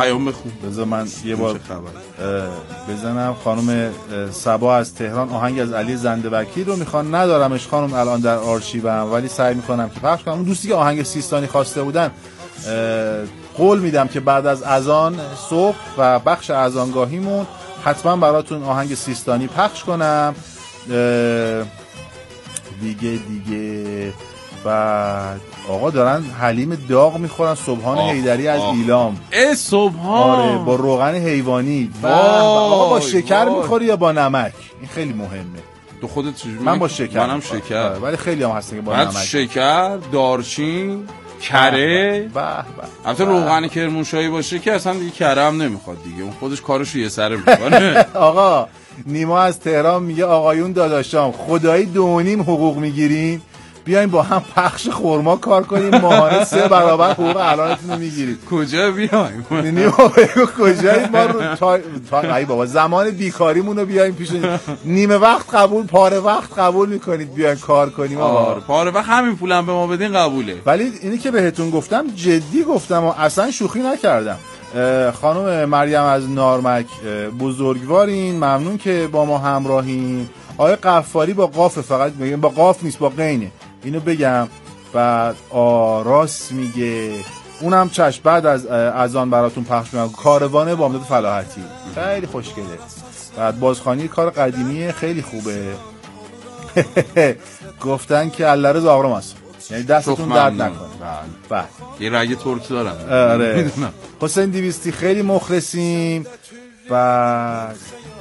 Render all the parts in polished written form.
پیام بخون. بذار من یه بار بزنم. خانم صبا از تهران آهنگ از علی زنده وکیل رو میخوان. ندارمش خانم الان در آرشیوم، ولی سعی میکنم که پخش کنم. اون دوستی که آهنگ سیستانی خواسته بودن قول میدم که بعد از اذان صبح و بخش اذانگاهیمون حتما براتون آهنگ سیستانی پخش کنم. دیگه بعد آقا دارن حلیم داغ میخورن. سبحان حیدری از ایلام. سبحان. آره با روغن حیوانی. آقا با شکر میخوری یا با نمک؟ این خیلی مهمه. تو خودت چجوری؟ من با شکر. منم شکر. ولی خیلی هم هستن که با بعد نمک. شکر، دارچین، کره. البته روغن کرمانشاهی باشه که اصلا دیگه کره هم نمیخواد دیگه، اون خودش کارشو یه سره میکنه. آقا نیما از تهران میگه آقایون داداشام خدایی 2.5 حقوق میگیرین، بیاین با هم پخش خرما کار کنیم، ماهانه 3 برابر حقوق الانتون رو میگیرید. کجا بیایم؟ نیما بگو کجایی؟ ما رو ای بابا زمان بیکاریمون رو بیایم پیش. نیمه وقت قبول، پاره وقت قبول میکنید بیاین کار کنیم. آره پاره وقت همین پولم به ما بدین قبوله. ولی اینی که بهتون گفتم جدی گفتم و اصلا شوخی نکردم. خانم مریم از نارمک بزرگوارین، ممنون که با ما همراهین. آقای قفاری با قاف، فقط میگم با قاف نیست با قینه، اینو بگم. بعد راست میگه، اونم چشم. بعد از اذان براتون پخش میکنم. کاروان بامداد فلاحتی خیلی خوشگله. بعد بازخوانی کار قدیمی خیلی خوبه. گفتن که اللره زاغرم هست، یعنی دستتون درد نکنه. بله یه رگ ترکی دارم. آره حسین 200 خیلی مخلصیم. بعد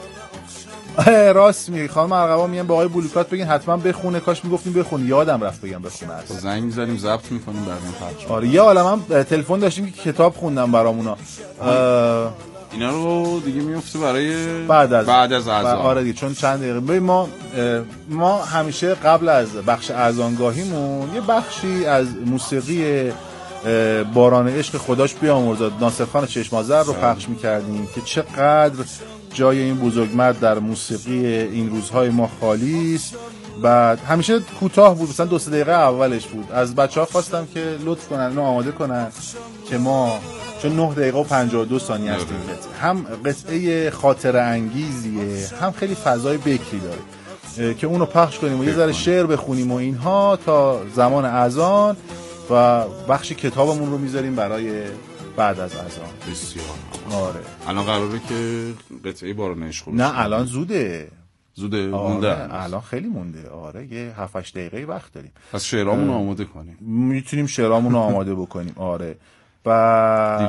راست میگی خانم ارغوان میگن به آقای بلوکات بگین حتما بخونه. کاش میگفتیم بخون، یادم رفت بگم بخونه. اصلا زنگ می‌زنیم ضبط می‌کنیم بعد این پخش. آره یه عالمم تلفن داشتیم که کتاب خوندم برامونا. اینا رو دیگه میفته برای بعد از اذان. آره دیگه، چون چند دقیقه ببین ما همیشه قبل از بخش اذانگاهیمون یه بخشی از موسیقی باران عشق خداش بیامرزاد ناصر خان چشم‌آذر رو پخش می‌کردیم که چقدر جای این بزرگمرد در موسیقی این روزهای ما خالی است. بعد همیشه کوتاه بود، مثلا 2-3 دقیقه اولش بود. از بچه‌ها خواستم که لطف کنن اینو آماده کنن که ما، چون 9 دقیقه و 52 ثانیه است این قطعه، هم قطعه خاطره انگیزیه، هم خیلی فضای بکری داره که اونو پخش کنیم و یه ذره شعر بخونیم و اینها تا زمان اذان، و بخش کتابمون رو میذاریم برای بعد از اذان. بسیار. آره الان قراره که قطعه باران عشق. نه الان زوده مونده. الان خیلی مونده. آره یه 7-8 دقیقه وقت داریم. پس شعرامون رو آماده کنیم. میتونیم شعرامون رو آماده بکنیم. آره بعد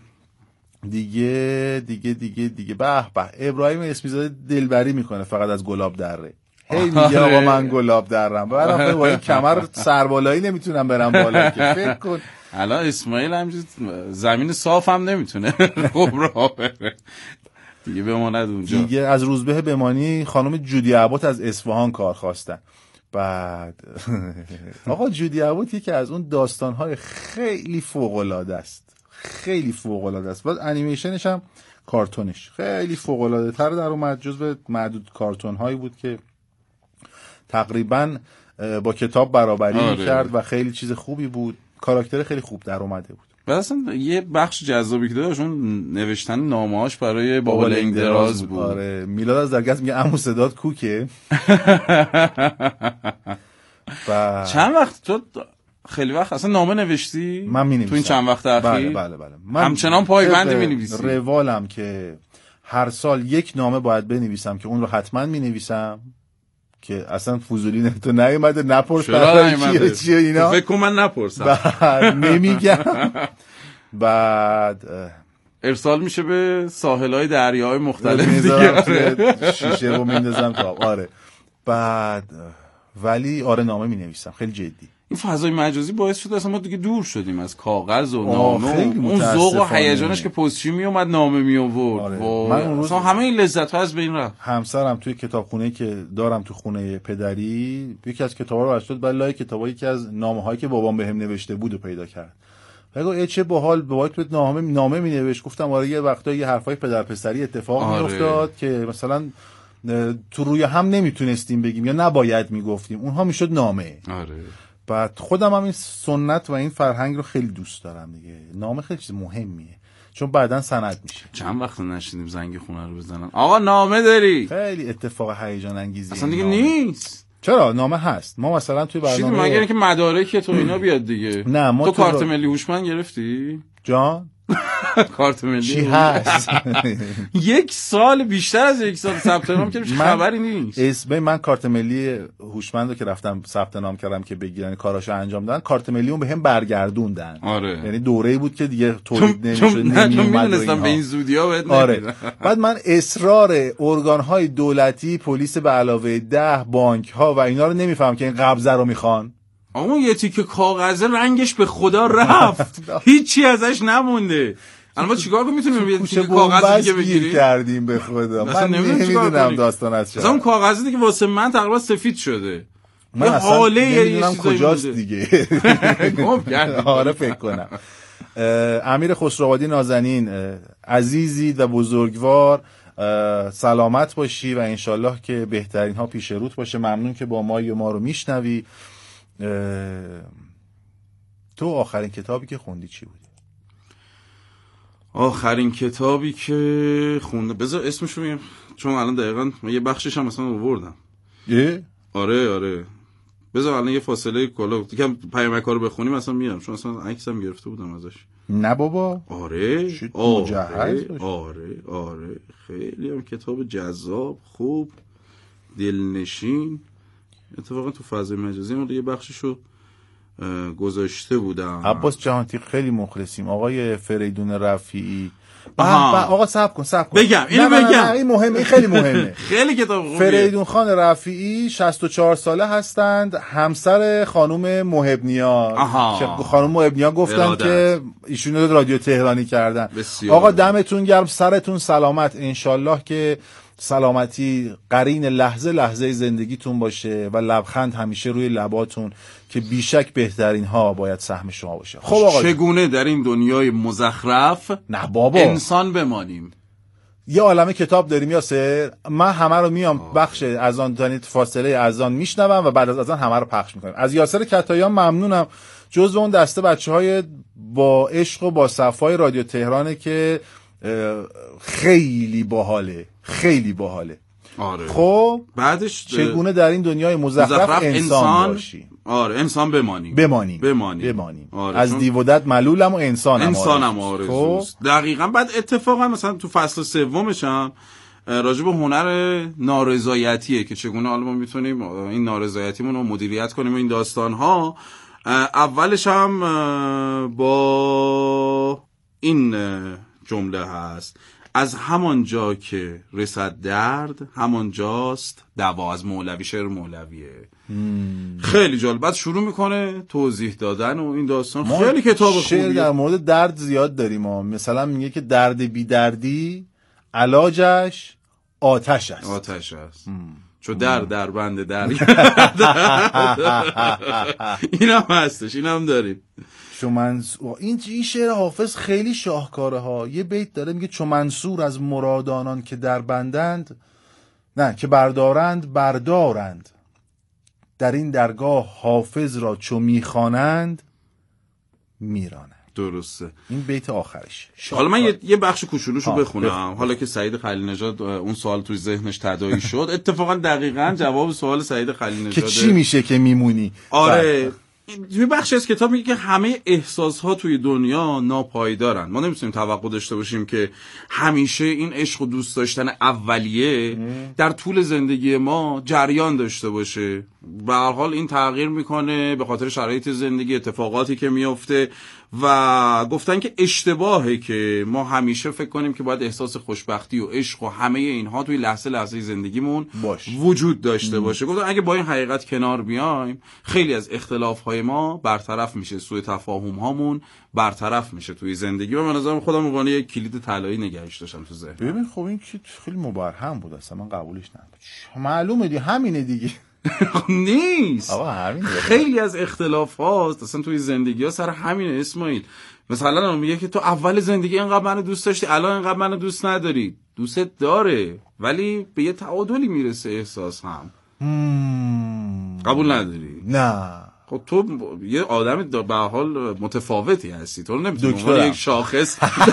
دیگه به ابراهیم اسمیزاده دلبری میکنه فقط از گلاب دره. هی میگه آقا من گلاب درم، بعد با این کمر سربالایی نمیتونم برم بالا که فکر کن. الان اسماعیل همینجوری زمین صاف هم نمیتونه خب راه بره دیگه، بماند اونجا. دیگه از روزبه بمانی خانم جودی عبات از اصفهان کار خواستن. بعد آقا جودی عبات یکی از اون داستان‌های خیلی فوق‌العاده است، خیلی فوق‌العاده است. بعد انیمیشنش هم کارتونش خیلی فوق‌العاده تر در اومد، جزو معدود کارتون‌هایی بود که تقریباً با کتاب برابری می‌کرد و خیلی چیز خوبی بود. کاراکتر خیلی خوب در اومده بود. اصلا یه بخش جذابی که داشت اون نوشتن نامه‌هاش برای بابا لنگ دراز بود. آره میلاد از درگست میگه عمو صدات کوکه. چند وقت تو خیلی وقت اصلا نامه نوشتی؟ من می‌نویسم تو این چند وقت اخیر. بله. همچنان پایبند می‌نویسی؟ روالم که هر سال یک نامه باید بنویسم که اون رو حتما می‌نویسم، که اصلا فضولی تو نیومده نپرس چیه اینا. فکر کنم من نپرسم. نمیگم. بعد ارسال میشه به ساحل‌های دریاهای مختلف دیگه. شیشه رو میندازم تو آب. آره بعد ولی نامه مینویسم خیلی جدی. این فضای مجازی باعث شد اصلا ما دیگه دور شدیم از کاغذ و نامه، اون ذوق و هیجانش که پستچی می اومد نامه می آورد. من اون روز همه این لذت‌ها از بین رفت. همسرم توی کتابخونه که دارم تو خونه پدری یکی از کتابا رو برداشت، بعد لای کتابایی که از نامه‌هایی که بابام بهم نوشته بود و پیدا کرد. بگو چه باحال بابات بهت نامه می‌نوشت. گفتم آره یه وقتا یه حرفای پدر پسری اتفاق می‌افتاد که مثلا تو روی هم نمیتونستیم بگیم یا نباید میگفتیم، اونها میشد نامه. آره. بعد خودم هم این سنت و این فرهنگ رو خیلی دوست دارم دیگه. نامه خیلی چیز مهمیه. چون بعداً سند میشه. چند وقت نشیدیم زنگ خونه رو بزنن آقا نامه داری؟ خیلی اتفاق هیجان انگیزی اصلا دیگه نیست. چرا نامه هست؟ ما مثلا توی برنامه مگر اینکه مدارک تو اینا بیاد دیگه. نه ما تو کارت ملی هوشمند گرفتی؟ جان کارت ملی چی هست؟ 1 سال بیشتر از 1 سال ثبت نام کردم خبری نیست. اسم من کارت ملی هوشمندو که رفتم ثبت نام کردم که بگیرن کاراشو انجام دادن، کارت ملی اون بهم برگردوندن. آره. یعنی دوره‌ای بود که دیگه تولید نمی‌شد، نمی‌دونستم به این زودی‌ها بهت نمیدن. آره. بعد من اصرار ارگان‌های دولتی، پلیس به علاوه 10 بانک‌ها و اینا رو نمی‌فهمم که این قبضه رو می‌خوان. آقا یه تیکه کاغذ رنگش به خدا رفت. هیچی ازش نمونده. الان ما چیکار کنیم؟ میتونیم یه تیکه کاغذ دیگه بگیریم؟ کردیم به خدا. من نمیدونم داستان از چه. مثلا اون کاغذی دیگه واسه من تقریبا سفید شده. من حاله نمیدونم کجاست دیگه. آره فکر کنم. امیر خسروآبادی نازنین، عزیزید و بزرگوار، سلامت باشی و انشالله که بهترین ها پیش روت باشه. ممنون که با ما رو میشنوی. تو آخرین کتابی که خوندی چی بود؟ آخرین کتابی که خونده بذار اسمشو بگم چون الان دقیقاً یه بخشش هم مثلا آوردم. آره بذار الان یه فاصله کلا یکم پیامک‌ها رو بخونیم مثلا میام، چون اصلا عکسم گرفته بودم ازش. نه بابا. آره خیلی هم کتاب جذاب، خوب، دلنشین. اتفاقا تو فضای مجازی ما یه بخششو گذاشته بودم. عباس جهانتی خیلی مخلصیم. آقای فریدون رفیعی. آقا صبر کن بگم اینو بگم. نه این مهمه، این خیلی مهمه. خیلی کتاب خوبیه. فریدون خان رفیعی 64 ساله هستند، همسر خانم محبنیار. خانم محبنیار گفتن که ایشون رو رادیو تهرانی کردن. آقا دمتون گرم، سرتون سلامت. انشالله که سلامتی قرین لحظه زندگیتون باشه و لبخند همیشه روی لباتون که بیشک بهترین ها باید سهم شما باشه. خب آقا چگونه در این دنیای مزخرف نه بابا انسان بمانیم. یه عالمه کتاب داریم یاسر، من همه رو میام بخش اذان تا فاصله اذان میشنوم و بعد از اذان همه رو پخش میکنم. از یاسر کتاییان ممنونم، جزو اون دسته بچهای با عشق و با صفای رادیو تهرانه که خیلی باحاله. آره. خب بعدش چگونه در این دنیای مزخرف انسان باشی. آره انسان بمانیم. آره. از دیودت ملولم و انسانم آرزوست. خب دقیقاً. بعد اتفاقا مثلا تو فصل سومش هم راجع به هنر نارضایتیه که چگونه حالا ما میتونیم این نارضایتیمون رو مدیریت کنیم و این داستان‌ها. اولش هم با این جمله هست: از همان جا که رسد درد همان جاست دوا. از مولوی، شعر مولویه. خیلی جالب. بعد شروع میکنه توضیح دادن و این داستان. خیلی کتاب خوبیه. شعر در مورد درد زیاد داریم مثلا میگه که درد بی دردی علاجش آتش است. چون در بند در اینم هستش، اینم داریم. این شعر حافظ خیلی شاهکاره ها. یه بیت داره میگه چو منصور از مرادانان که در بندند، نه که بردارند در این درگاه حافظ را چو میخوانند میرانند. درسته. این بیت آخرش. حالا من یه بخش کوچولوشو بخونم. حالا که سعید خلیل نژاد اون سوال توی ذهنش تداعی شد، اتفاقا دقیقاً جواب سوال سعید خلیل نژاد که چی میشه که میمونی. آره. توی بخش از کتاب میگه که همه احساس‌ها توی دنیا ناپایدارن. ما نمیتونیم توقع داشته باشیم که همیشه این عشق و دوست داشتن اولیه در طول زندگی ما جریان داشته باشه. به هر حال این تغییر میکنه به خاطر شرایط زندگی، اتفاقاتی که میفته و گفتن که اشتباهه که ما همیشه فکر کنیم که باید احساس خوشبختی و عشق و همه اینها توی لحظه زندگیمون وجود داشته باشه. گفتن اگه با این حقیقت کنار بیایم خیلی از اختلاف‌های ما برطرف میشه، سوء تفاهم‌هامون برطرف میشه توی زندگی. و من نظرم خودم به عنوان یک کلید طلایی نگهش داشتم تو ذهنم. ببین خب این که خیلی مبرهم بود، اصلا من قبولش ندارم. معلومه دیگه همینه دیگه. نیست. خیلی از اختلاف هاست اصلا توی زندگی ها سر همین. اسماعیل مثلا میگه که تو اول زندگی اینقدر منو دوست داشتی، الان اینقدر منو دوست نداری. دوستت داره ولی به یه تعادلی میرسه احساس هم. قبول نداری؟ نه خب تو یه آدم به حال متفاوتی هستی، تو نمیتونی یک شاخص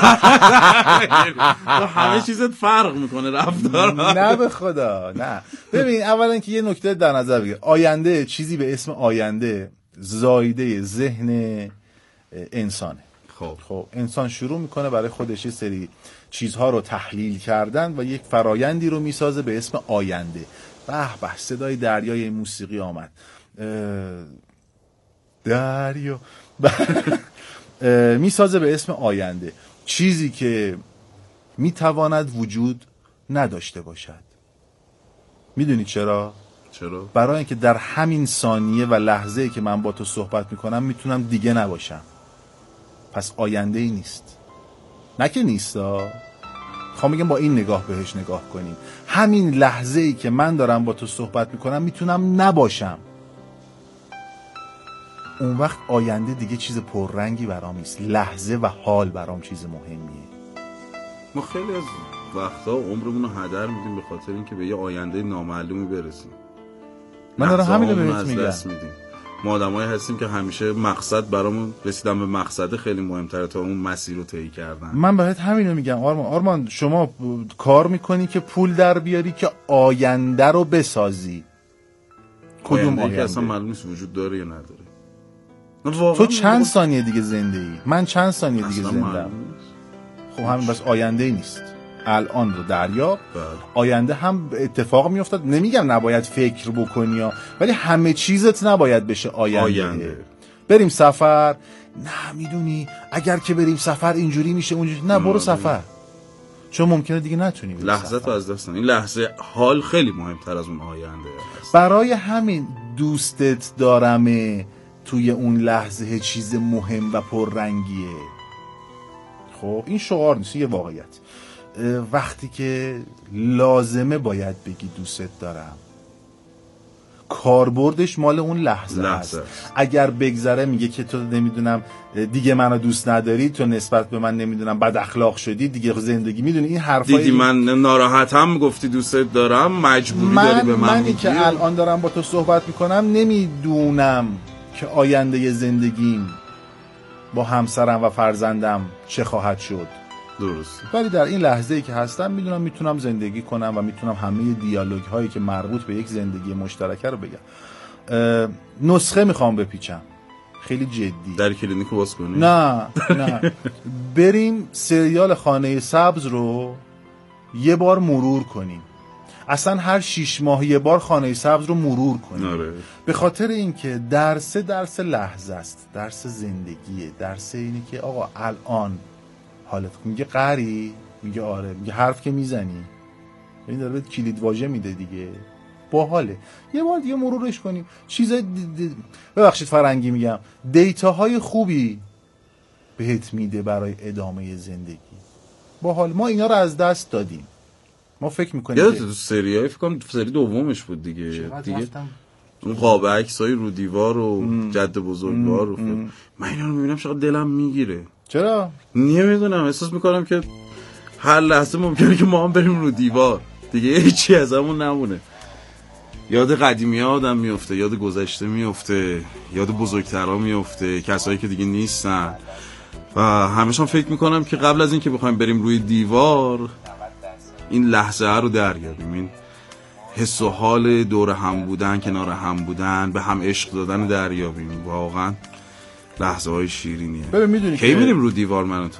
تو همه چیزت فرق میکنه رفتار. نه به خدا نه. ببین اولا که یه نکته در نظر بگیر، آینده، چیزی به اسم آینده زایده ذهن انسانه. خب انسان شروع میکنه برای خودش یه سری چیزها رو تحلیل کردن و یک فرایندی رو میسازه به اسم آینده. به صدای دریای موسیقی آمد، دریا میسازه به اسم آینده، چیزی که میتواند وجود نداشته باشد. میدونی چرا؟ برای اینکه در همین ثانیه و لحظه‌ای که من با تو صحبت میکنم میتونم دیگه نباشم، پس آینده ای نیست. نه که نیستا، خواهم میگم با این نگاه بهش نگاه کنیم. همین لحظه‌ای که من دارم با تو صحبت میکنم میتونم نباشم، اون وقت آینده دیگه چیز پررنگی برام نیست، لحظه و حال برام چیز مهمیه. ما خیلی از وقتا عمرمون رو هدر میدیم به خاطر اینکه به یه آینده نامعلومی برسیم. من دارم همین رو بهت میگم. ما آدمایی هستیم که همیشه مقصد برامون، رسیدن به مقصد خیلی مهمتره تا اون مسیر رو طی کردن. من بهت همین رو میگم آرمان شما کار میکنی که پول در بیاری که آینده رو بسازی. کدوم آینده؟ که اصلا معلوم نیست وجود داره یا نداره. تو چند ثانیه دیگه زنده ای، من چند ثانیه دیگه زنده‌ام. خب همین بس آینده ای نیست. الان رو دریاب، آینده هم اتفاق میافتاد. نمیگم نباید فکر بکنی ولی همه چیزت نباید بشه آینده. بریم سفر، نه میدونی اگر که بریم سفر اینجوری میشه اونجوری، نه برو سفر، چون ممکنه دیگه نتونی بری. لحظه تو از دست. این لحظه حال خیلی مهمتر از اون آینده است. برای همین دوستت دارمه توی اون لحظه چیز مهم و پررنگیه. خب این شعار نیست، یه واقعیت. وقتی که لازمه باید بگی دوستت دارم، کاربردش مال اون لحظه است. اگر بگذره میگه که تو نمیدونم دیگه منو دوست نداری، تو نسبت به من نمیدونم بد اخلاق شدی دیگه، زندگی میدونی این حرفای دیدی من ناراحتم گفتی دوستت دارم، مجبوری داری به من میگی. که الان دارم با تو صحبت میکنم نمیدونم که آینده زندگیم با همسرم و فرزندم چه خواهد شد. درست. ولی در این لحظه‌ای که هستم میدونم میتونم زندگی کنم و میتونم همه دیالوگ هایی که مربوط به یک زندگی مشترکه رو بگم. نسخه میخوام بپیچم خیلی جدی. در کلینیک باز کنی؟ نه بریم سریال خانه سبز رو یه بار مرور کنیم، اصلا هر 6 ماه یه بار خانه سبز رو مرور کنیم. به خاطر اینکه درس لحظه است، درس زندگیه، درس اینه که آقا الان حالت میگه قری، میگه آره، میگه حرف که میزنی، این داره بهت کلید واژه میده دیگه، باحاله. یه بار دیگه مرورش کنیم. چیزای ببخشید فرنگی میگم، دیتاهای خوبی بهت میده برای ادامه زندگی. باحال. ما اینا رو از دست دادیم. ما فکر میکنیم یادت تو سریای فکر کنم سری دومش بود دیگه اون قاب عکسای رو دیوار و جد بزرگوار و من اینا رو میبینم شاید دلم میگیره. چرا؟ نمیدونم، احساس میکنم که هر لحظه ممکنه که ما هم بریم رو دیوار دیگه، هیچی از همون نمونه. یاد قدیمی ها آدم میفته، یاد گذشته میفته، یاد بزرگترها میفته، کسایی که دیگه نیستن. و همیشه فکر میکنم که قبل از این که بخوایم بریم روی دیوار این لحظه رو دریابیم، این حس و حال دور هم بودن، کنار هم بودن، به هم عشق دادن دریابیم. واقعا لحظه های شیرینیه. ببین میدونی کی میریم رو دیوار من و تو؟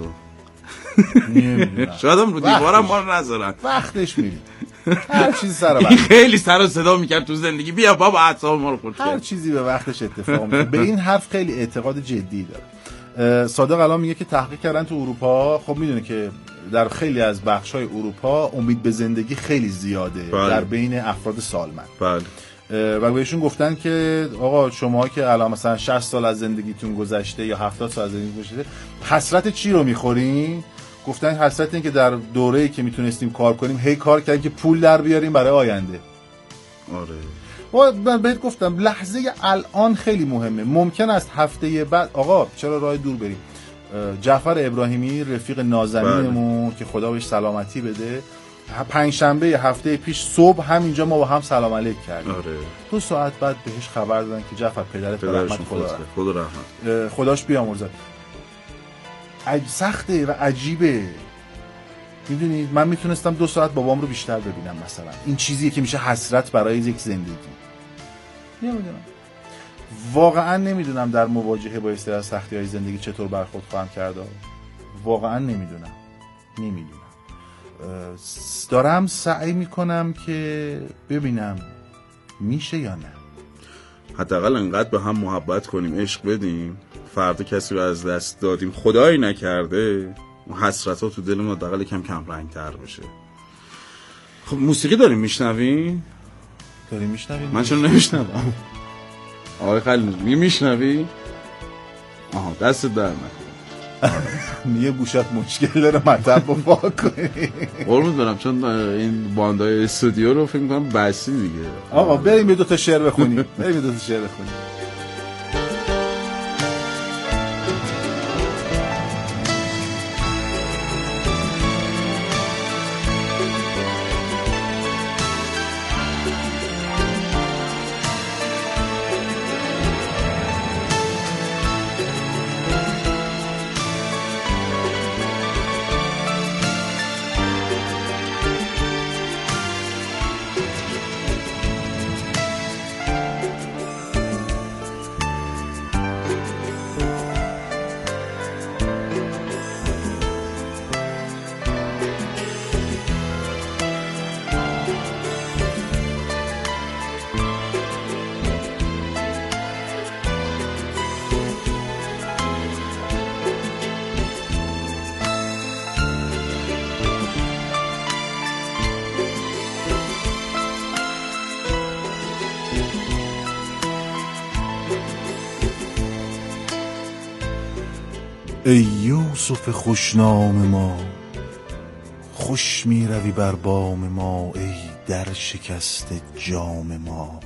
شاید هم رو دیوارم ما رو نذارن. وقتش میریم. هر چیزی سر وقت. خیلی سر و صدا میکرد تو زندگی، بیا بابا اعصاب ما رو خورد کرد. هر چیزی به وقتش اتفاق میفته. به این حرف خیلی اعتقاد جدی داره. صادق الان میگه که تحقیق کردن تو اروپا، خب میدونه که در خیلی از بخش‌های اروپا امید به زندگی خیلی زیاده. بله. در بین افراد سالمند. بله. و بهشون گفتن که آقا شما که الان مثلا 60 سال از زندگیتون گذشته یا 70 سال از زندگیتون گذشته، حسرت چی رو می‌خورین؟ گفتن حسرت این که در دوره‌ای که میتونستیم کار کنیم هی کار کردیم که پول در بیاریم برای آینده. آره. و من بهت گفتم لحظه الان خیلی مهمه. ممکن است هفته بعد آقا چرا راه دور بریم. جعفر ابراهیمی رفیق نازنینمون که خدا بهش سلامتی بده، پنجشنبه هفته پیش صبح همینجا ما با هم سلام علیک کردیم. آره 2 ساعت بعد بهش خبر دادن که جعفر پدرت رحمت خدا رحمت خداش بیامرزد. سخته و عجیبه. میدونید من میتونستم 2 ساعت بابام رو بیشتر ببینم مثلا. این چیزیه که میشه حسرت برای یک زندگی. نمیدونم واقعا نمیدونم در مواجهه با استرس سختی‌های زندگی چطور برخورد خواهم کرد. واقعا نمیدونم. دارم سعی میکنم که ببینم میشه یا نه. حداقل انقدر به هم محبت کنیم، عشق بدیم، فردا کسی رو از دست دادیم خدایی نکرده حسرت‌ها تو دل ما حداقل کم رنگ‌تر بشه. خب موسیقی داریم میشنویم؟ من چرا نمیشنوم؟ آقای خلیل میشنوی؟ آها دست در نکن. یه گوشت مشکل داره مطلب رو پاک کنی. قربونت برم چون این باندای استودیو رو فکر می‌کنم بسی دیگه. آقا بریم یه 2 تا شعر بخونیم. ای یوسف خوشنام ما، خوش می روی بر بام ما، ای در شکست جام ما،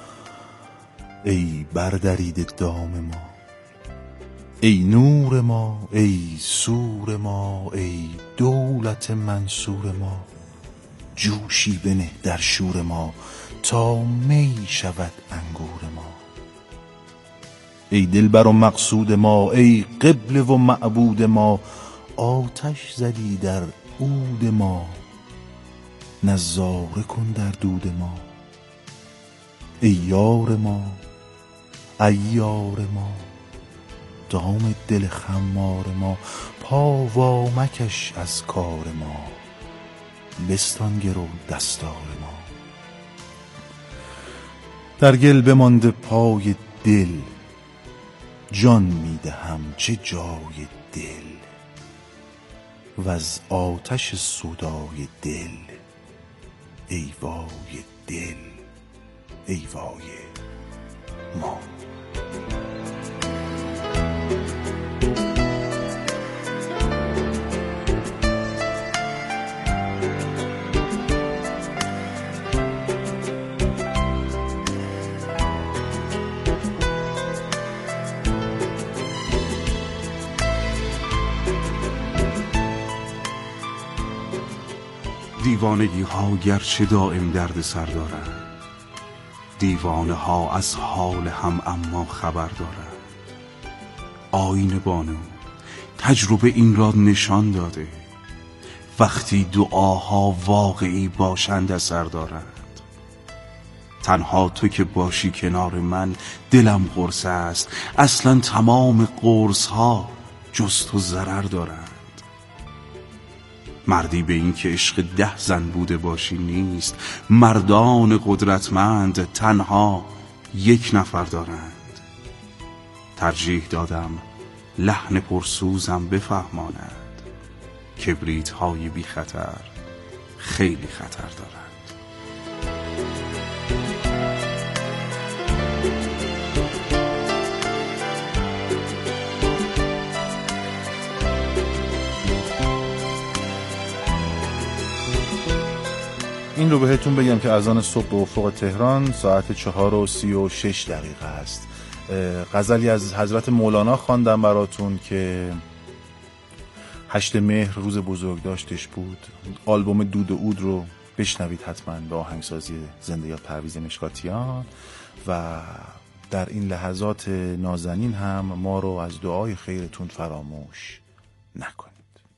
ای بردرید دام ما، ای نور ما، ای سور ما، ای دولت منصور ما، جوشی بنه در شور ما تا می شود انگور ما. ای دلبر و مقصود ما، ای قبله و معبود ما، آتش زدی در عود ما، نظاره کن در دود ما. ای یار ما، عیار ما، دام دل خمار ما، پا وامکش از کار ما، بستان گرو دستار ما. در گل بمانده پای دل، جان میدهم چه جای دل، و از آتش سودای دل، ای وای دل، ای وای ما. دیوانگی ها گرچه دائم درد سر دارند، دیوانه ها از حال هم اما خبر دارند. آیین بانو تجربه این را نشان داده، وقتی دعاها واقعی باشند اثر دارند. تنها تو که باشی کنار من دلم قرص است، اصلا تمام قرص ها جز تو ضرر دارند. مردی به این که عشق 10 زن بوده باشی نیست، مردان قدرتمند تنها 1 نفر دارند. ترجیح دادم لحن پرسوزم بفهماند، کبریت های بی خطر خیلی خطر دارند. این رو بهتون بگم که اذان صبح به افق تهران ساعت 4:36 است. غزلی از حضرت مولانا خواندم براتون که 8 مهر روز بزرگداشتش بود. آلبوم دود و عود رو بشنوید حتما به آهنگسازی زنده یاد پرویز مشکاتیان. و در این لحظات نازنین هم ما رو از دعای خیرتون فراموش نکنید.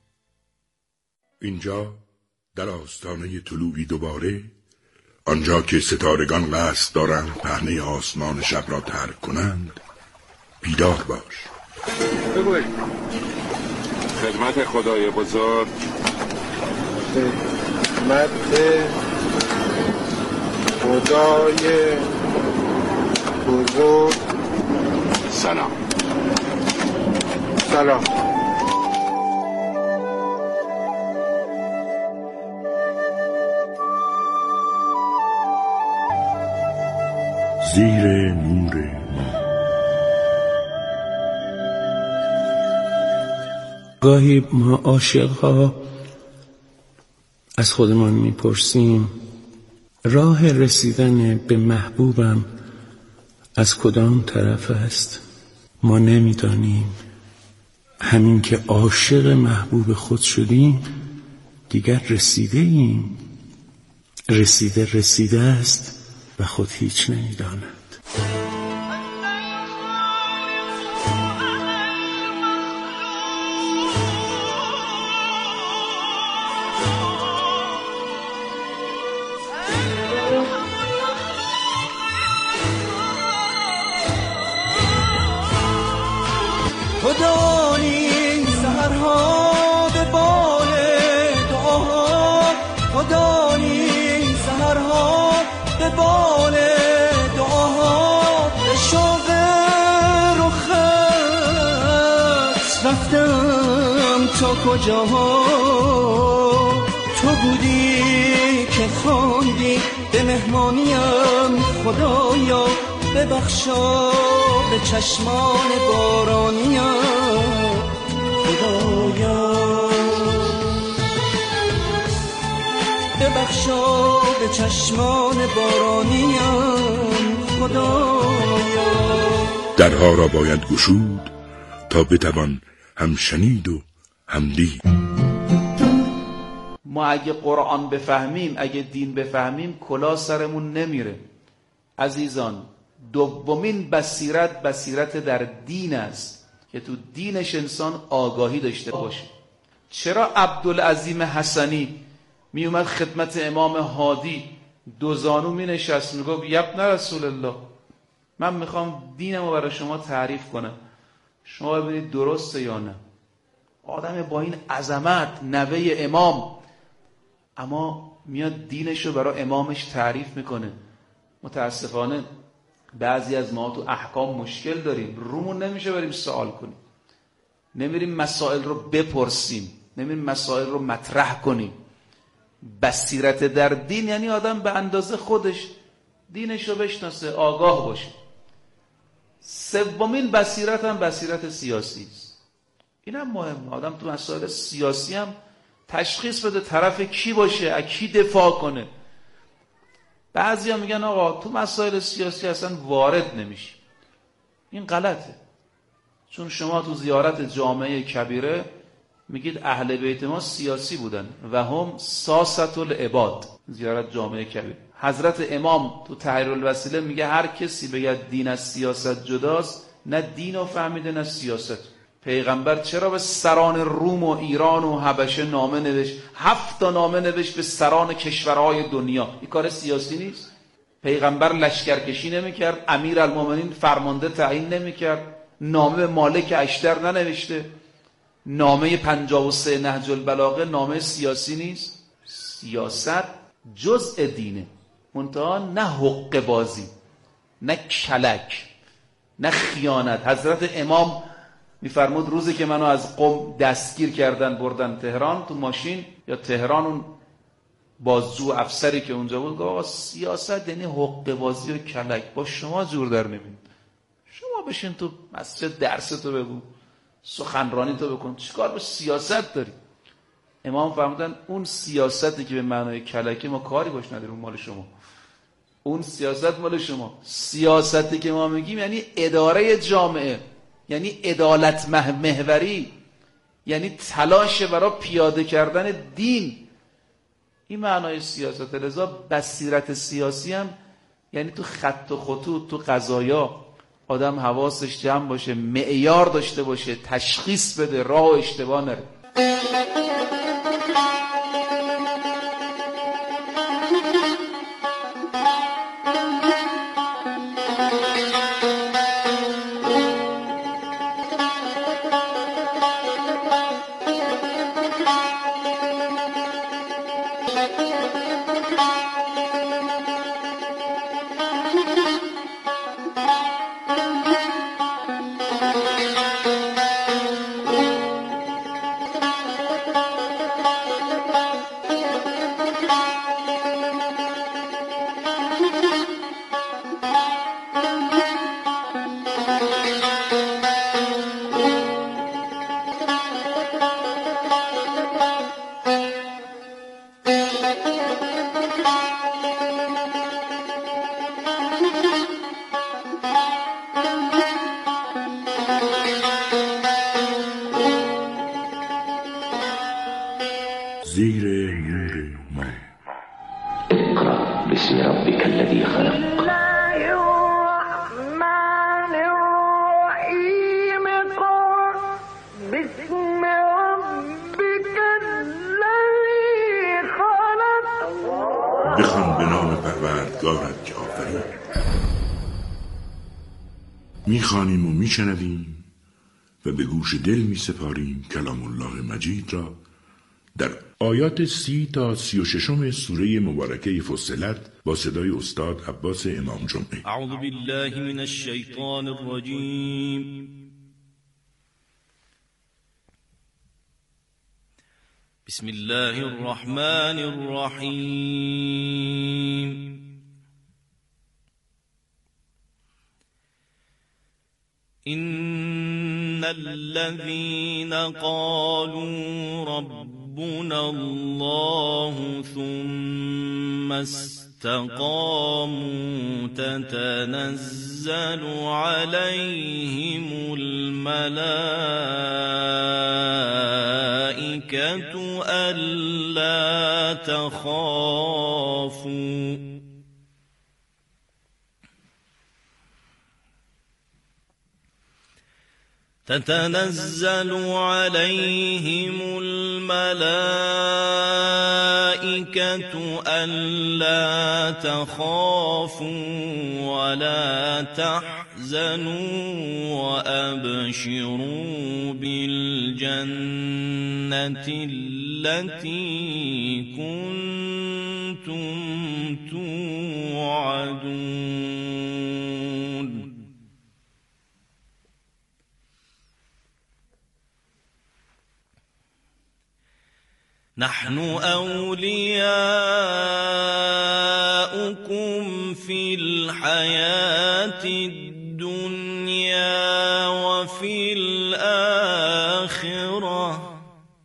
اینجا در آستانه طلوعی دوباره، آنجا که ستارگان قصد دارند پهنه آسمان شب را ترک کنند، بیدار باش. بگوی خدمت خدای بزرگ، خدمت خدای بزرگ. سلام. سلام. زیر نور ما. گاهی ما عاشق‌ها از خودمان میپرسیم راه رسیدن به محبوبم از کدام طرف است؟ ما نمیدانیم. همین که عاشق محبوب خود شدیم دیگر رسیده ایم. رسیده است و خود هیچ نمیداند. خدایی سحرها به بال دعاها، خدایی سحرها به بال دعاها، به شوق رخت رفتم تا کجاها. تو بودی که خواندی به مهمانیم، خدایا ببخشا به چشمان بارانیم، خدایا ببخشا به چشمان بارانیم، خدایا. درها را باید گشود تا بتوان هم شنید و هم دید. ما اگه قرآن بفهمیم، اگه دین بفهمیم، کلاه سرمون نمیره. عزیزان، دومین بصیرت در دین است که تو دینش انسان آگاهی داشته باشه. چرا عبدالعظیم حسنی می اومد خدمت امام هادی، دو زانو می نشست می گفت یبن رسول الله، من میخوام دینمو برای شما تعریف کنم، شما ببینید درسته یا نه. آدم با این عظمت، نوه امام، اما میاد دینشو برای امامش تعریف میکنه. متاسفانه بعضی از ما تو احکام مشکل داریم، رومون نمیشه بریم سوال کنیم، نمیریم مسائل رو بپرسیم، نمیریم مسائل رو مطرح کنیم. بصیرت در دین یعنی آدم به اندازه خودش دینش رو بشناسه، آگاه باشه. سومین بصیرت هم بصیرت سیاسی است. این هم مهمه، آدم تو مسائل سیاسی هم تشخیص بده طرف کی باشه، از کی دفاع کنه. بعضیا میگن آقا تو مسائل سیاسی اصلا وارد نمیشی. این غلطه، چون شما تو زیارت جامعه کبیره میگید اهل بیت ما سیاسی بودن و هم ساست العباد. زیارت جامعه کبیر، حضرت امام تو تحریر الوسیله میگه هر کسی بگه دین از سیاست جداست، نه دین رو فهمیده نه سیاست. پیغمبر چرا به سران روم و ایران و حبشه نامه نوشت؟ 7 نامه نوشت به سران کشورهای دنیا. این کار سیاسی نیست؟ پیغمبر لشکرکشی نمی‌کرد، امیرالمومنین فرمانده تعیین نمی‌کرد، نامه به مالک اشتر ننوشته؟ نامه 53 نهج البلاغه نامه سیاسی نیست؟ سیاست جزء دینه، منتها نه حقه بازی، نه کلک، نه خیانت. حضرت امام میفرمود روزی که منو از قم دستگیر کردن بردن تهران، تو ماشین یا تهران، اون بازجو افسری که اونجا بود گفت آقا سیاست یعنی حقه بازی و کلک، با شما جور در نمیاد. شما بشین تو مسجد درستو بگو، سخنرانی تو بکن، چیکار با سیاست داری؟ امام فرمودن اون سیاستی که به معنای کلکه ما کاری باش نداریم، مال شما. اون سیاست مال شما. سیاستی که ما میگیم یعنی اداره جامعه، یعنی عدالت محوری، یعنی تلاش برای پیاده کردن دین. این معنای سیاست. لذا بصیرت سیاسی هم یعنی تو خط و خطوط، تو قضایا آدم حواسش جمع باشه، معیار داشته باشه، تشخیص بده، راه و اشتباه نره. زیر نور ما. اقرأ باسم ربك الذي خلق. بخوان به نام پروردگارت که آفرید. میخوانیم و میشنویم و به گوش دل میسپاریم کلام الله مجید را در آیات 30 تا 36 سوره مبارکه فصلت با صدای استاد عباس امام جمعه. اعوذ بالله من الشیطان الرجیم. بسم الله الرحمن الرحیم. إن الذين قالوا ربنا الله ثم استقاموا تتنزل عليهم الملائكة ألا تخافوا تتنزل عليهم الملائكة ألا تخافوا ولا تحزنوا وأبشروا بالجنة التي كنتم توعدون. نحن أولياؤكم في الحياة الدنيا وفي الآخرة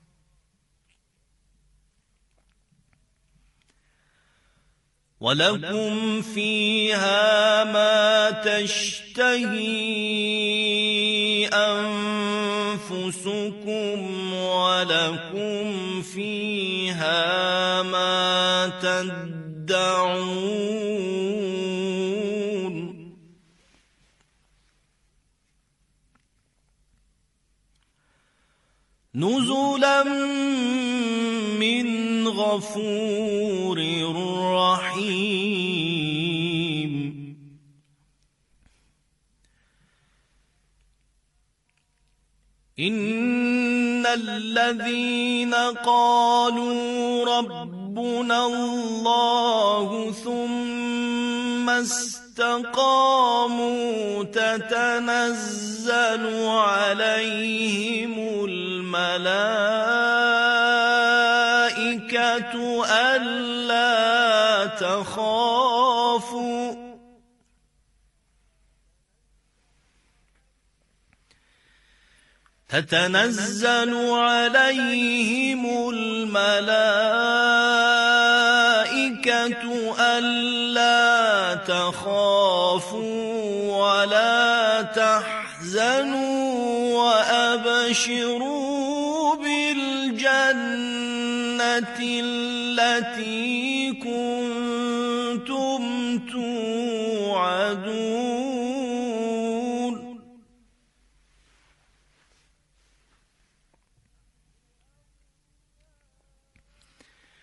ولكم فيها ما تشتهي أنفسكم ولكم فيها ما تدعون. نزلا من غفور رحيم. إن الذين قالوا ربنا الله ثم استقاموا تتنزل عليهم الملائكة ألا تخافوا تتنزل عليهم الملائكة ألا تخافوا ولا تحزنوا وأبشروا التي كنتم توعدون